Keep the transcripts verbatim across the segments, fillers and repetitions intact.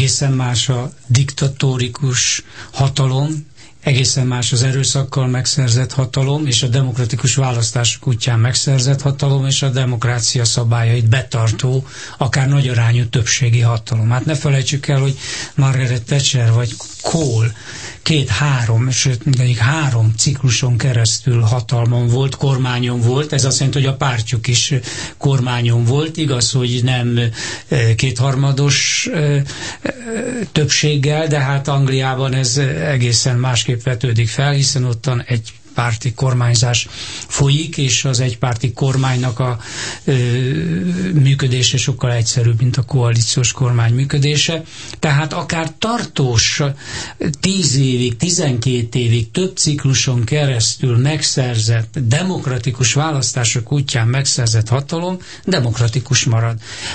egészen más a diktatórikus hatalom, egészen más az erőszakkal megszerzett hatalom, és a demokratikus választások útján megszerzett hatalom, és a demokrácia szabályait betartó, akár nagyarányú többségi hatalom. Hát ne felejtsük el, hogy Margaret Thatcher vagy Kohl két-három, sőt mindegy három cikluson keresztül hatalmon volt, kormányon volt, ez azt jelenti, hogy a pártjuk is kormányon volt, igaz, hogy nem kétharmados többséggel, de hát Angliában ez egészen másképp vetődik fel, hiszen ottan egy párti kormányzás folyik, és az egypárti kormánynak a ö, működése sokkal egyszerűbb, mint a koalíciós kormány működése. Tehát akár tartós tíz évig, tizenkét évig több cikluson keresztül megszerzett, demokratikus választások útján megszerzett hatalom demokratikus marad.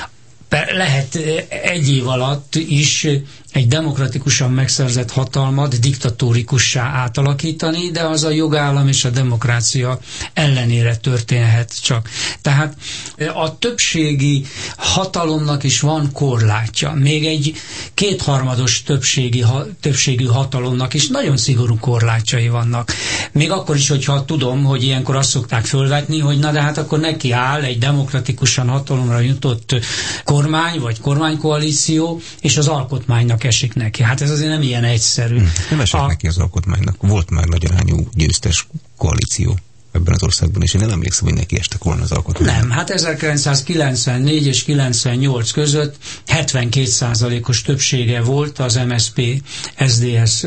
Lehet egy év alatt is egy demokratikusan megszerzett hatalmat diktatórikussá átalakítani, de az a jogállam és a demokrácia ellenére történhet csak. Tehát a többségi hatalomnak is van korlátja. Még egy kétharmados többségi, többségű hatalomnak is nagyon szigorú korlátjai vannak. Még akkor is, hogyha tudom, hogy ilyenkor azt szokták fölvetni, hogy na de hát akkor neki áll egy demokratikusan hatalomra jutott kormány, vagy kormánykoalíció, és az alkotmánynak esik neki. Hát ez azért nem ilyen egyszerű. Hmm. Nem esik a... neki az alkotmánynak. Volt már nagyarányú győztes koalíció ebben az országban, és én nem emlékszem, hogy neki estek volna az alkotmány. Nem, hát ezerkilencszázkilencvennégy és kilencvennyolc között hetvenkét százalékos többsége volt az em es zé pé es zé dé es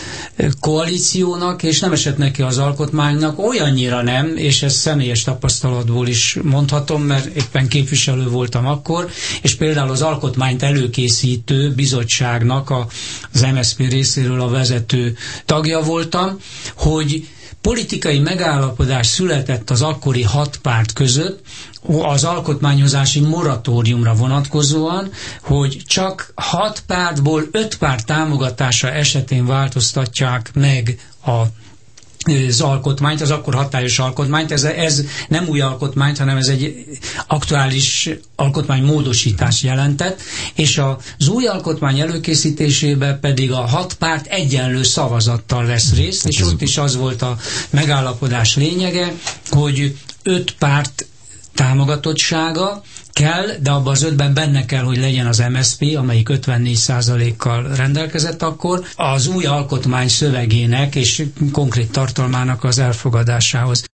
koalíciónak, és nem esett neki az alkotmánynak, olyannyira nem, és ezt személyes tapasztalatból is mondhatom, mert éppen képviselő voltam akkor, és például az alkotmányt előkészítő bizottságnak a, az em es zé pé részéről a vezető tagja voltam, hogy politikai megállapodás született az akkori hat párt között az alkotmányozási moratóriumra vonatkozóan, hogy csak hat pártból öt párt támogatása esetén változtatják meg a az alkotmányt, az akkor hatályos alkotmányt, ez, ez nem új alkotmányt, hanem ez egy aktuális alkotmánymódosítás jelentett, és az új alkotmány előkészítésében pedig a hat párt egyenlő szavazattal vesz részt, és ott is az volt a megállapodás lényege, hogy öt párt támogatottsága kell, de abban az ötben benne kell, hogy legyen az em es zé pé, amelyik ötvennégy százalékkal rendelkezett akkor, az új alkotmány szövegének és konkrét tartalmának az elfogadásához.